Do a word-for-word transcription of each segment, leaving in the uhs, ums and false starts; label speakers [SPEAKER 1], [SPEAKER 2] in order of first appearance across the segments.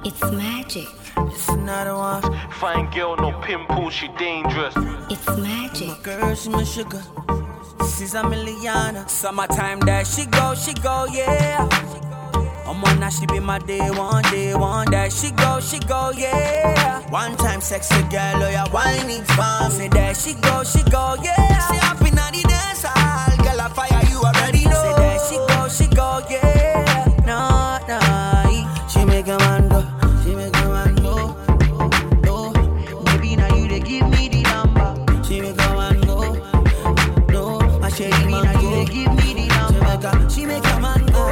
[SPEAKER 1] It's magic.
[SPEAKER 2] It's another one.
[SPEAKER 3] Fine girl, no pimple, she dangerous.
[SPEAKER 1] It's magic.
[SPEAKER 2] My girl, she my sugar. This is a Miliana. Summertime, there she go, she go, yeah. I'm on now, she be my day one, day one. There she go, she go, yeah. One time, sexy girl, oh yeah, whining fun. Say there she go, she go, yeah. She up in the dance hall, girl, I fire you already know. Say there she go, she go, yeah. No, no, she make a man go, she make a man go. No, baby, now you they give me the number. She make a man go. No, I say baby, now you they give me the number. She make a man go.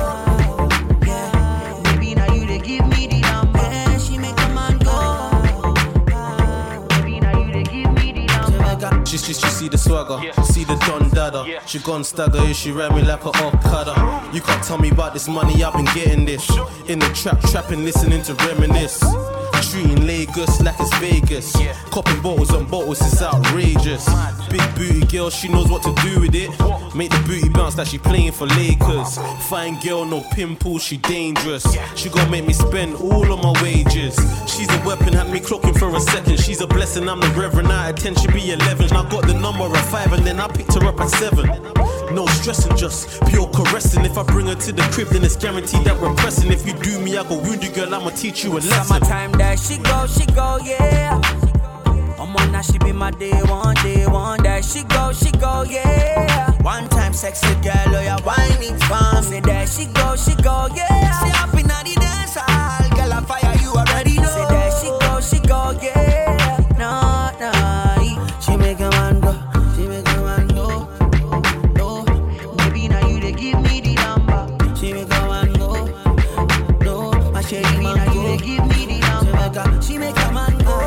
[SPEAKER 2] Give me the number. Yeah, she make a man go. Baby, now you they give me the number.
[SPEAKER 4] She, she, she see the swagger, yeah. See the Don Dada, yeah. She gone stagger, yeah, she ran me like a Okada. You can't tell me about this money, I've been getting this. In the trap, trapping, listening to reminisce. Treating Lagos like it's Vegas, yeah. Copping bottles on bottles, it's outrageous. Big booty girl, she knows what to do with it. Make the booty bounce like she playing for Lakers. Fine girl, no pimple, she dangerous. She gon' make me spend all of my wages. She's a weapon, had me clocking for a second. She's a blessing, I'm the reverend. Out of ten, she be eleven. I got the number at five and then I picked her up at seven. No stressing, just pure caressing. If I bring her to the crib, then it's guaranteed that we're pressing. If you do me, I go wound you, girl, I'ma teach you a lesson.
[SPEAKER 2] Summertime, there she go, she go, yeah. I'm on now, she be my day one, day one. There she go, she go, yeah. One time, sexy girl, oh yeah, whining fun. Say there she go, she go, yeah. She up in the dance hall, girl, I fire you already know. Say there she go, she go, yeah. No, no, she make a man go, she make a man go. No, baby, now you they give me the number. She make a man go. No, I say baby, now you they give me the number. She make a man go.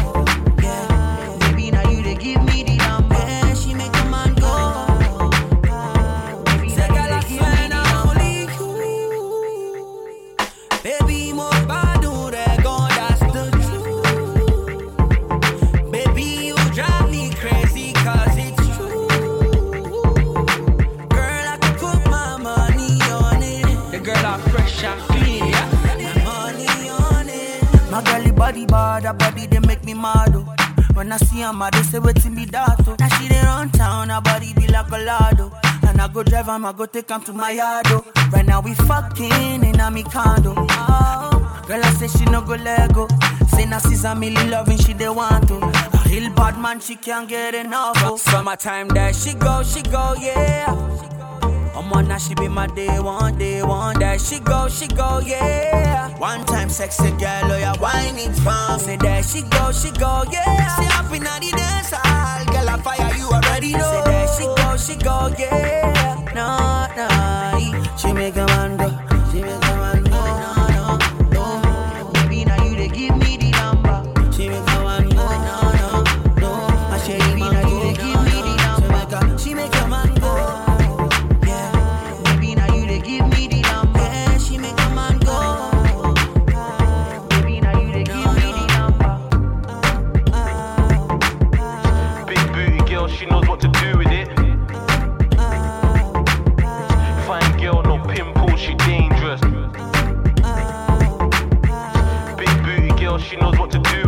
[SPEAKER 2] Give me the number. Yeah, she make a man go. Baby, say, girl, I swear now only you. Baby, more bad, do they go, that's the truth. Baby, you drive me crazy, cause it's true. Girl, I can put my money on it. The girl are fresh and clean, yeah. My money on it. My girly body bad, her body, they make me mad, oh. When I see her, they say waiting me that oh. Now she dey run town, her body be like a lado. And I go drive him, I go take him to my yard oh. Right now we fucking in a me condo oh. Girl I say she no go let go. Say now she's a million loving, she dey want to. A real bad man, she can't get enough oh. Summertime there she go, she go, yeah. I'm on now, she be my day one, day one. There she go, she go, yeah. One time, sexy girl, oh yeah, whining fun. Say there she go, she go, yeah. She up in the dance hall, girl, I fire you already know. Say there she go, she go, yeah. No, no, she make a man go, she make a man go. No, no, no, baby, now you they give me the number. She make a man go, no, no, no. I say, baby, now you they give me the number. She make a man go. Give me the number. Yeah, she make a man go. Baby, now you they give me the number.
[SPEAKER 3] Big booty girl, she knows what to do with it. Fine girl, no pimple, she dangerous. Big booty girl, she knows what to do